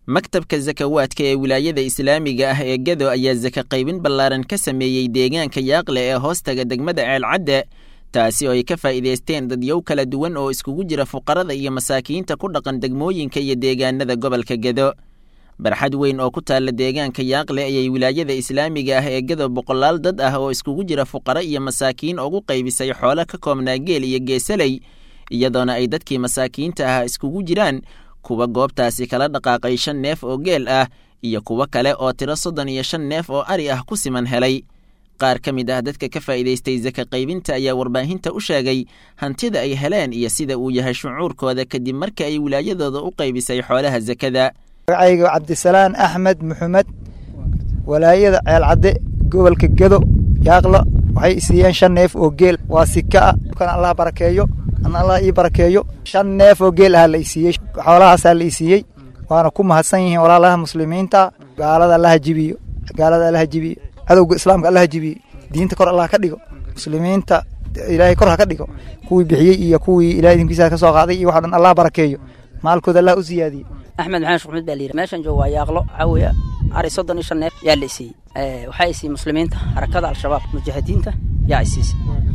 maktabka zakawaadka ee wilaayada islaamiga ah ee Gedo ayaa zaka qaybin ballaaran ka sameeyay deegaanka Yaaqle ee hoostaga degmada Ceelcadde taasi oo ay ka faa'iideysteen dadyow kala duwan oo iskugu jira fuqarada iyo masaakiinta ku dhaqan degmooyinka iyo deegaanada gobolka Gedo. barxad weyn oo ku taala deegaanka Yaaqle ayay wilaayada islaamiga ah ee Gedo boqolaal dad ah oo iskugu jira fuqara iyo masaakiin ugu qaybisay xoolo ka koobnaa geel iyo geesaley iyadoona ay dadkii masaakiinta ah iskugu jiraan kuwa goobtaasi kala dhaqaaqay 5 neef oo geel ah iyo kuwa kale oo tiro 35 neef oo ari ah ku siman helay. qaar ka mid ah dadka ka faa'iideystay zaka qaybinta ayaa warbaahinta u sheegay hantida ay heleen iyo sida uu yahay shucuurkooda kadib markii ay wilaayadooda u qaybisay xoolaha zakada. magacayga Cabdisalaan Axmed Maxamed walaayada Ceelcadde gobolka Gedo Yaaqle waxay siiyeen 5 neef oo geel waa sika kan Allah barakeeyo أنا الله يباركيه شن نيف وجيل هاليسية حولها ساليسية وأنا كم هالسنين ولا الله مسلمين تا قال هذا الله جبي قال هذا الله جبي هذا الإسلام قال الله جبي دين تكر الله كديكو مسلمين تا إلهي كره كديكو كوي بحيي كوي إلهي دين كيسا كسوق هذه واحد الله باركيه مالكو ذا الله أزيادي. أحمد محمد محمد دليل ماشان جوا ياغلو عوية عري صدني شن نيف ياليسي وحيسي مسلمين تا حركات على الشباب مجاهدين تا يعيسيس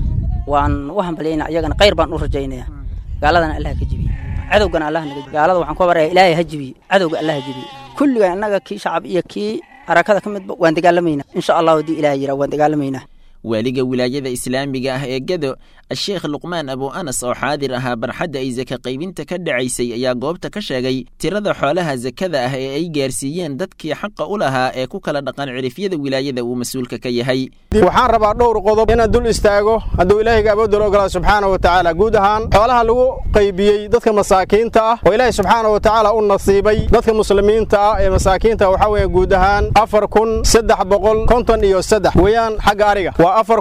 وان وهم بلينا يجنا قير بان رجينا قال لنا الله كجبي عدونا الله نجي قال هذا وحن كبر إلهي هجبي عدو الله هجبي كل أنك كي شعب كي حركات كم وانت قال مينا إن شاء الله ودي إلهي وانت قال مينا. waaliga wilaayada islaamiga ah ee Gedo Sheikh Luqmaan Abu Anas oo xaadir ahaa barxadda ay zaka qaybinta ka dhacaysay ayaa goobta ka sheegay tirada xoolaha zakada ah ee ay gaarsiiyeen dadkii xaq u lahaa ee ku kala dhaqan cirifyada wilaayada uu mas'uulka ka yahay. waxaan rabaa dhowr qodob inaan dul istaago hadduu Ilaahay awooddo ogala subhanahu wa ta'ala guud ahaan xoolaha lagu qaybiyay dadka masaakiinta ah oo Ilaahay subhanahu wa ta'ala u nasiibay dadka muslimiinta ah ee masaakiinta waxa weeye guud ahaan 4353 weeyaan xagga ariga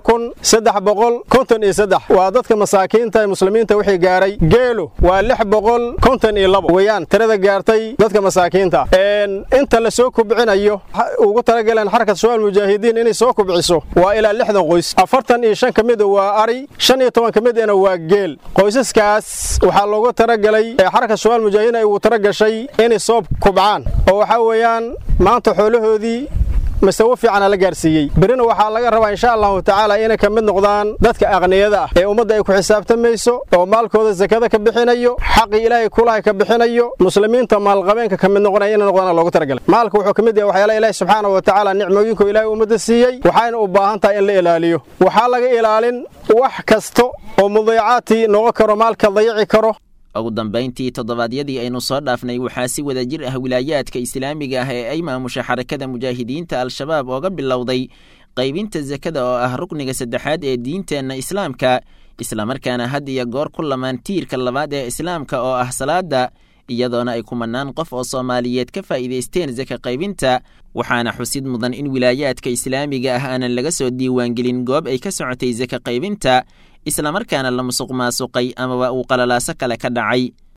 waa waa dadka masaakiinta muslimiinta wixii gaaray geelo waa 652 weeyaan tirada gaartay dadka masaakiinta inta la soo kubcinayo ugu talagaleen xarakada Shabaab Mujaahidiin inay soo kubciso waa ilaa 60 qoys 45 kamid waa ari 15 kamidna waa geel qoysaskaas waxa loogu talagalay xarakada Shabaab Mujaahidiin ay ugu talagashay inay soo kubcaan oo waxa weeyaan maanta xoolahoodii مستوى في عنا لجارسية برينا وحلا جرب إن شاء الله تعالى إنا كمد نقدان ذاتك أغنية ذا ومدة يكون حساب تميسو ومالك هذا الزكاة كبحين أيو حق إلهي كلها كبحين أيو مسلمين تمال غبين كمد نقدان إنا نقدان الله ترجل مالك وحكمة وحيلا إلهي سبحانه وتعالى نعمة يكو إلهي ومدة السيء وحين أباهن تاين إلهيو وحلا إلهين وحكستو ومضيعاتي نوكر مالك ضيع كره. ugu dambeyntii toddobaadyadii aynu soo dhaafnay waxaa si wada jir ah wilaayaadka islaamiga ah ee ay maamusha xarakada mujaahidiinta al-shabaab ooga bilowday qaybinta zakada oo ah rukniga saddexaad ee diinteena islaamka isla markaana had iyo goor ku lamaan tiirka labaad ee islaamka oo ah salaada iyadoona ay kumanaan qof oo Soomaaliyeed ka faa'iideysteen zaka qaybinta waxaana xusid mudan in wilaayaadka islaamiga ah aanan laga soo diiwaan gelin goob ay ka socotay zaka qaybinta isla markaana la musuq maasuqay ama uu qalalaasa kale ka dhacay.